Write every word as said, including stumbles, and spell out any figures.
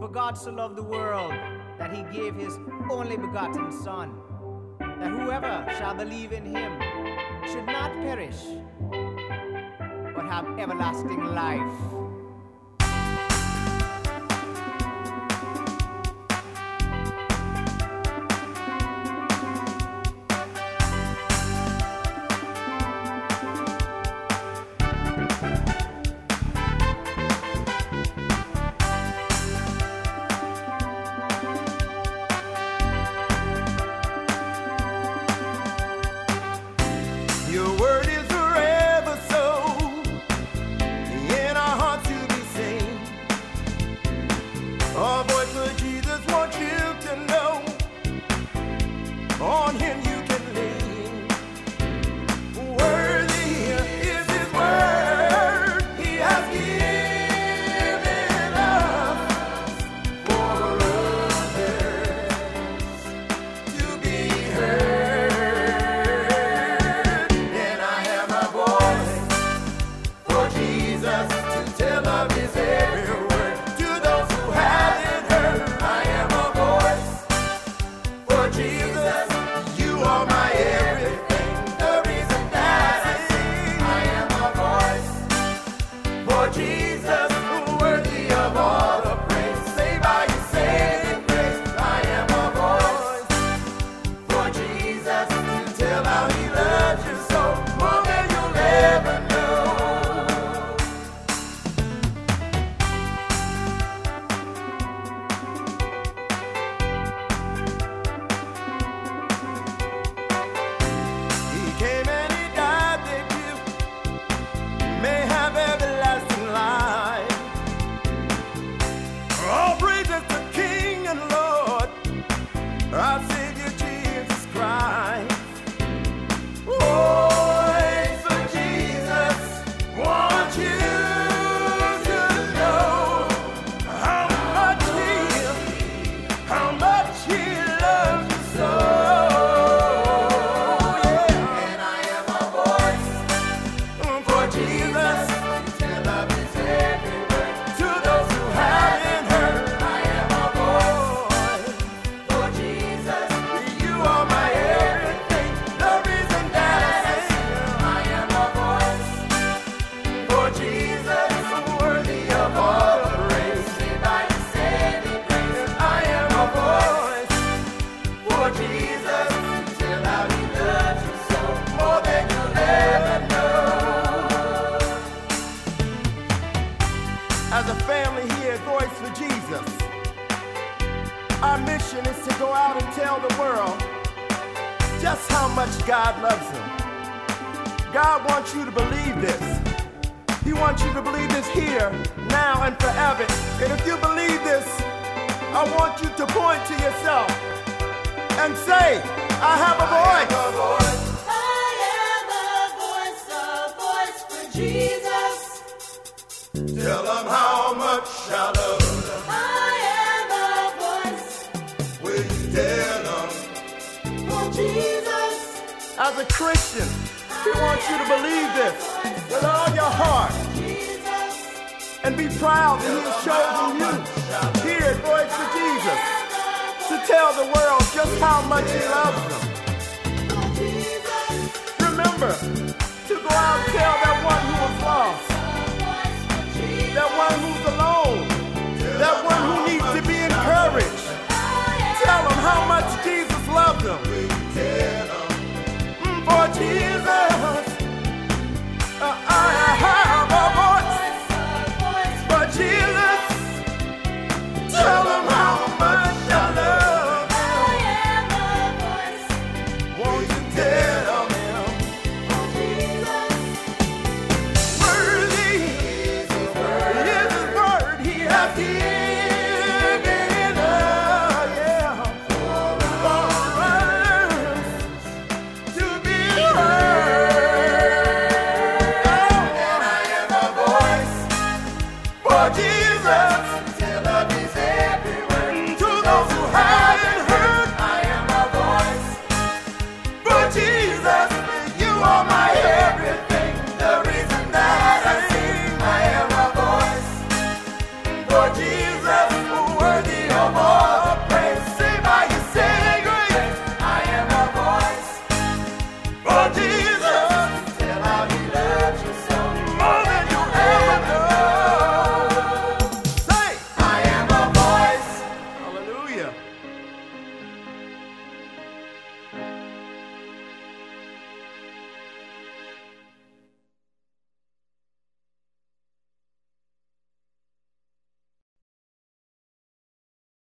For God so loved the world that he gave his only begotten Son, that whoever shall believe in him should not perish, but have everlasting life. Your word is forever so in our hearts to be seen. Our voice for Jesus wants you to know. On him you can lean. Worthy is his word. He has given us for others to be heard. To tell of his every word to those who haven't heard. I am a voice for Jesus. You are my everything, the reason that I sing. I am a voice for Jesus, worthy of all the praise. Saved by his saving grace. I am a voice for Jesus to tell how he loves you so, more than you'll ever know. Our Savior Jesus Christ. Voice for Jesus, want you to know how much he, how much he loves you so. Yeah. And I am a voice for Jesus, tell of his every word to those who haven't heard. I am a voice. As a family here at Voice for Jesus, our mission is to go out and tell the world just how much God loves them. God wants you to believe this. He wants you to believe this here, now, and forever. And if you believe this, I want you to point to yourself and say, I have a voice. I am a voice, a voice for Jesus. Tell them how much I love them. I am a voice. Will you tell them? For Jesus. As a Christian, he wants you to believe this with all your heart. Jesus. And be proud that he has chosen you here at Voice for Jesus to tell the world just how much he loves them.